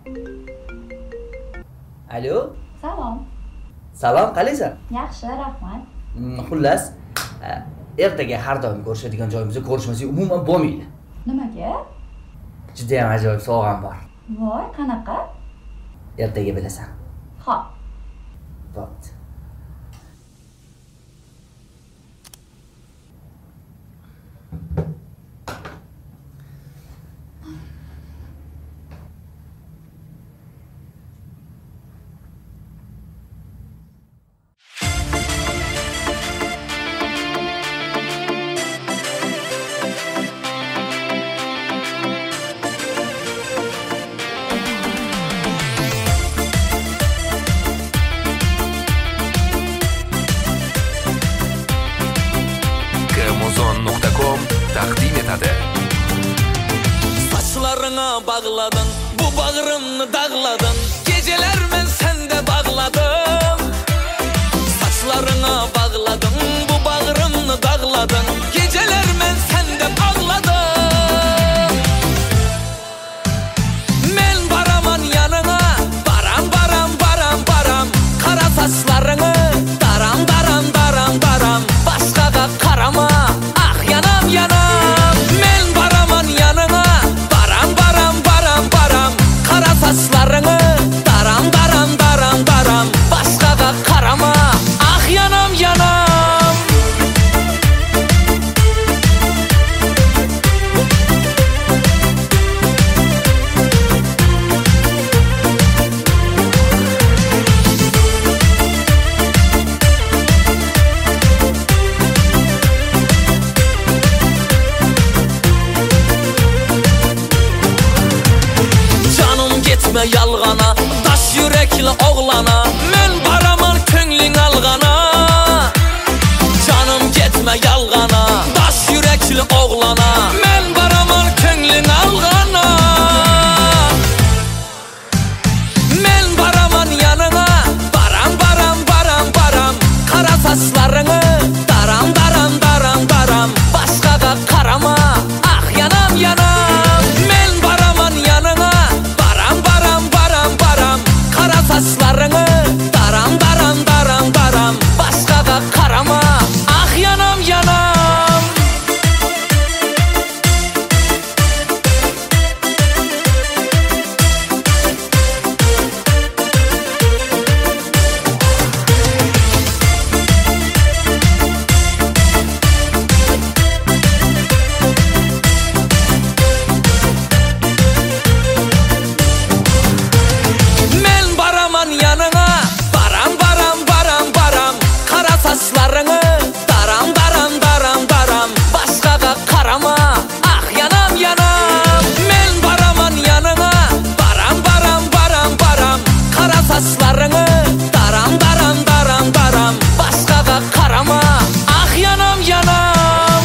Alo. Salom. Salom, qalaysan? Yaxshi, rahmat. Xullas, ertaga har doim ko'rishadigan joyimizga ko'rishmasak umuman bo'lmaydi. Nimaga? Juda ham ajoyib sovg'am bor. Voy, qanaqa? Ertaga bilasan. Xo'p. Bo'pti. taqdim etadi. Saçlarına bağladın, bu bağrımını dağladın. Geceler ben sende bağladım. Saçlarına bağladın, bu bağrımını dağladın. Geceler ben sende bağladım. Men baraman yanına, baram baram baram baram. Kara saçlarını daram daram daram daram. Başka da karama, ah yanam yanam. Men baraman yanına, baram baram baram baram. Kara saçlarını daram daram daram daram. Başka da karama, ah yanam yanam. Gitme yalğana, daş yürekli oğlana. Men baraman könlün alğana. Canım gitme yalğana, daş yürekli oğlana. Men baraman könlün alğana. Men baraman yanına, baram baram baram baram. Kara saçlarını daram daram daram daram. Başka da karama, ah yanam yanam. Men baraman yanına, kara saçlarını daram daram daram daram. Başka da karama, ah yanam yanam. Saçlarını daram daram daram daram. Başka da karama, ah yanam yanam. Men baraman yanına, baram baram baram baram. Kara saçlarını daram daram daram daram. Başka da karama, ah yanam yanam.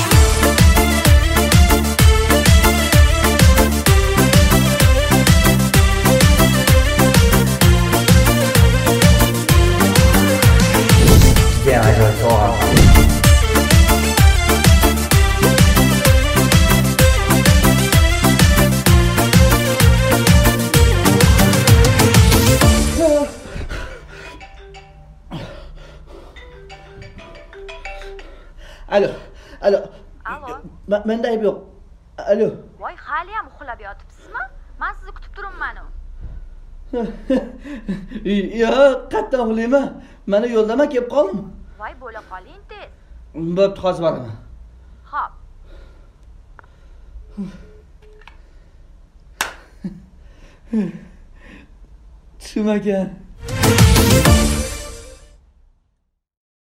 Alo, alo. Alo. Menda ayb yo'q. Alo. Voy, hali ham uxlab yotibsizmi? Men sizni kutib turibman. Yo'q, qattiq uxlayman. Mana yo'ldaman, kelib qoldim. Voy, bo'la qoling tez. Bo'pti, hozir boraman. Xo'p. Tushmagan.